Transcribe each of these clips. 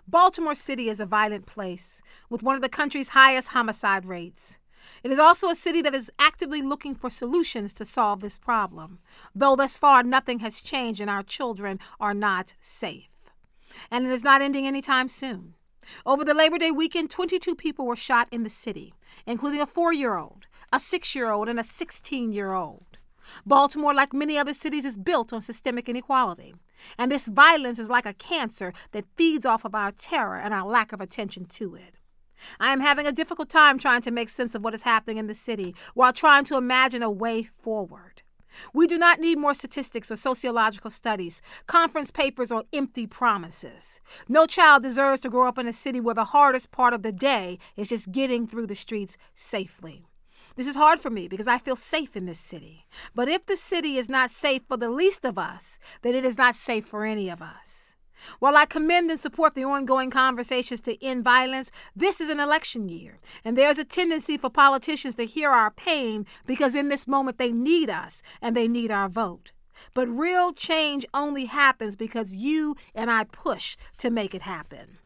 Baltimore City is a violent place with one of the country's highest homicide rates. It is also a city that is actively looking for solutions to solve this problem, though thus far nothing has changed and our children are not safe. And it is not ending anytime soon. Over the Labor Day weekend, 22 people were shot in the city, including a 4-year-old, a 6-year-old, and a 16-year-old. Baltimore, like many other cities, is built on systemic inequality. And this violence is like a cancer that feeds off of our terror and our lack of attention to it. I am having a difficult time trying to make sense of what is happening in the city while trying to imagine a way forward. We do not need more statistics or sociological studies, conference papers, or empty promises. No child deserves to grow up in a city where the hardest part of the day is just getting through the streets safely. This is hard for me because I feel safe in this city. But if the city is not safe for the least of us, then it is not safe for any of us. While I commend and support the ongoing conversations to end violence, this is an election year, and there's a tendency for politicians to hear our pain because in this moment they need us and they need our vote. But real change only happens because you and I push to make it happen.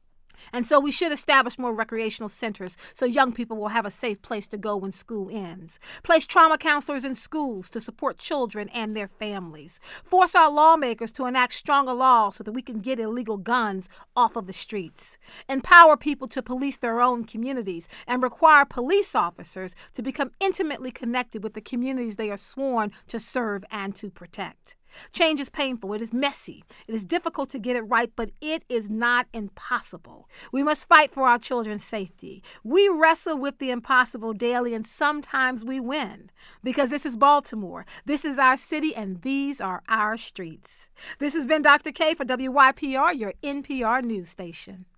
And so we should establish more recreational centers so young people will have a safe place to go when school ends. Place trauma counselors in schools to support children and their families. Force our lawmakers to enact stronger laws so that we can get illegal guns off of the streets. Empower people to police their own communities and require police officers to become intimately connected with the communities they are sworn to serve and to protect. Change is painful. It is messy. It is difficult to get it right, but it is not impossible. We must fight for our children's safety. We wrestle with the impossible daily, and sometimes we win. Because this is Baltimore. This is our city, and these are our streets. This has been Dr. K for WYPR, your NPR news station.